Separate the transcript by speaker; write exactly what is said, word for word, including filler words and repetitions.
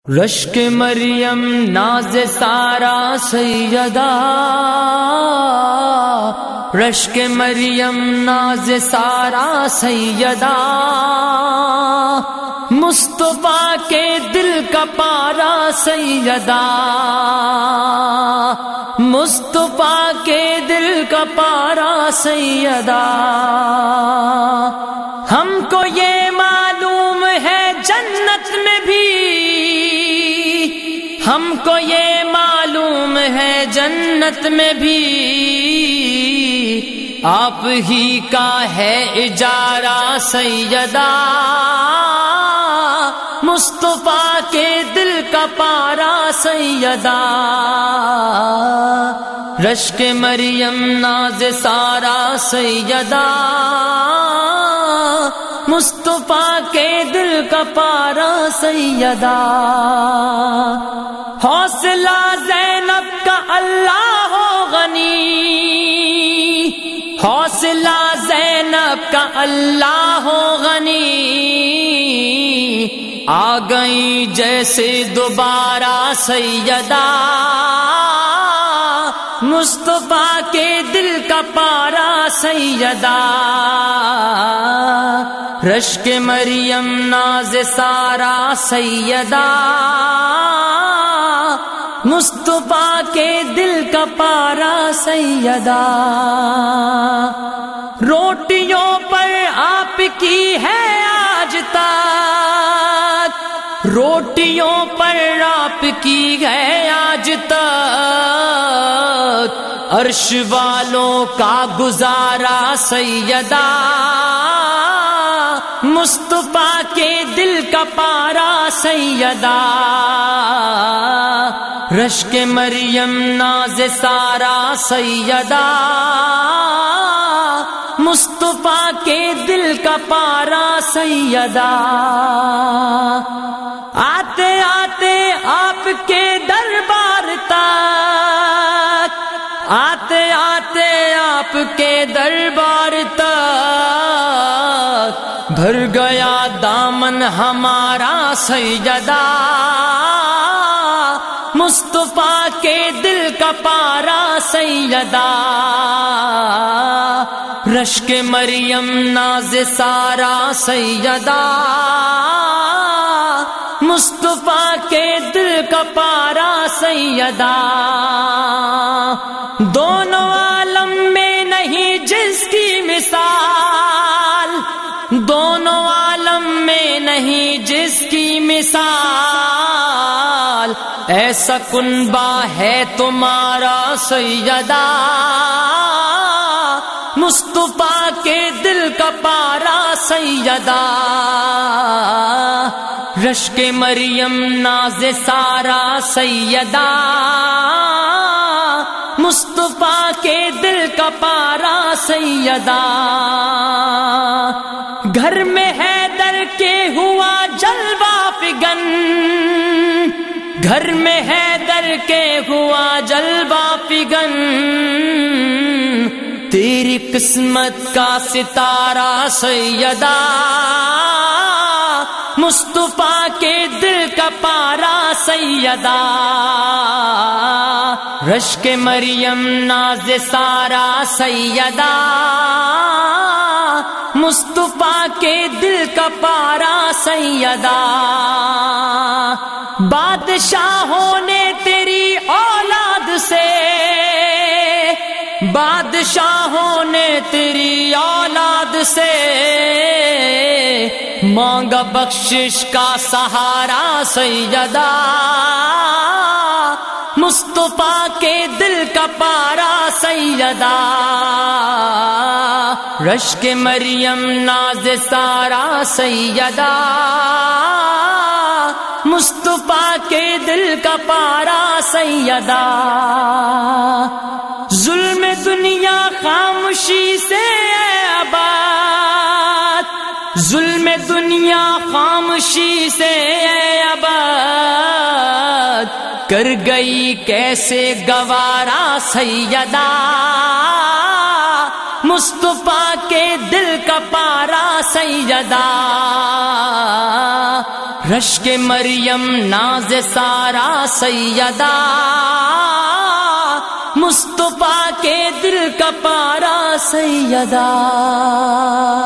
Speaker 1: رشک مریم ناز سارا سیدہ، رشک مریم ناز سارا سیدہ، مصطفیٰ کے دل کا پارا سیدہ، مصطفیٰ کے دل کا پارا سیدہ۔ ہم کو یہ معلوم ہے جنت میں بھی، ہم کو یہ معلوم ہے جنت میں بھی، آپ ہی کا ہے اجارہ سیدہ، مصطفیٰ کے دل کا پارا سیدہ۔ رشک مریم ناز سارا سیدہ، مصطفیٰ کے دل کا پارا سیدہ۔ حوصلہ زینب کا اللہ ہو غنی، حوصلہ زینب کا اللہ ہو غنی، آ گئی جیسے دوبارہ سیدہ، مصطفیٰ کے دل کا پارا سیدہ۔ رشک مریم ناز سارا سیدہ، مصطفیٰ کے دل کا پارا سیدہ۔ روٹیوں پر آپ کی ہے آج تک، روٹیوں پر آپ کی ہے آج تک، عرش والوں کا گزارا سیدہ، مصطفیٰ کے دل کا پارا سیدہ۔ رشک مریم ناز سارا سیدہ، مصطفیٰ کے دل کا پارا سیدہ۔ آتے آتے آپ کے دربار تک، آتے آتے آپ کے دربار تک، بھر گیا دامن ہمارا سیدہ، مصطفیٰ کے دل کا پارا سیدہ۔ رشک مریم ناز سارا سیدہ، مصطفیٰ کے دل کا پارا سیدہ۔ دونوں عالم میں نہیں جس کی مثال، دونوں عالم میں نہیں جس کی مثال، ایسا کنبہ ہے تمہارا سیدہ، مصطفیٰ کے دل کا پارا سیدہ۔ رشک مریم ناز سارا سیدہ، مصطفیٰ کے دل کا پارا سیدہ۔ گھر میں حیدر کے ہوا جلوہ فگن، گھر میں حیدر کے ہوا جلوہ فگن، تیری قسمت کا ستارہ سیدہ، مصطفیٰ کے دل کا پارا سیدہ۔ رشک مریم ناز سارا سیدہ، مصطفیٰ کے دل کا پارا سیدہ۔ بادشاہوں نے تیری اولاد سے، بادشاہوں نے تیری اولاد سے، مانگا بخشش کا سہارا سیدہ، مصطفیٰ کے دل کا پارا سیدہ۔ رشک مریم ناز سارا سیدہ، مصطفیٰ کے دل کا پارا سیدہ۔ ظلم دنیا خاموشی سے آباد، ظلم دنیا خاموشی سے آباد، کر گئی کیسے گوارا سیدہ، مصطفیٰ کے دل کا پارا سیدہ، رشک مریم ناز سارا سیدہ، مصطفیٰ کے دل کا پارا سیدہ۔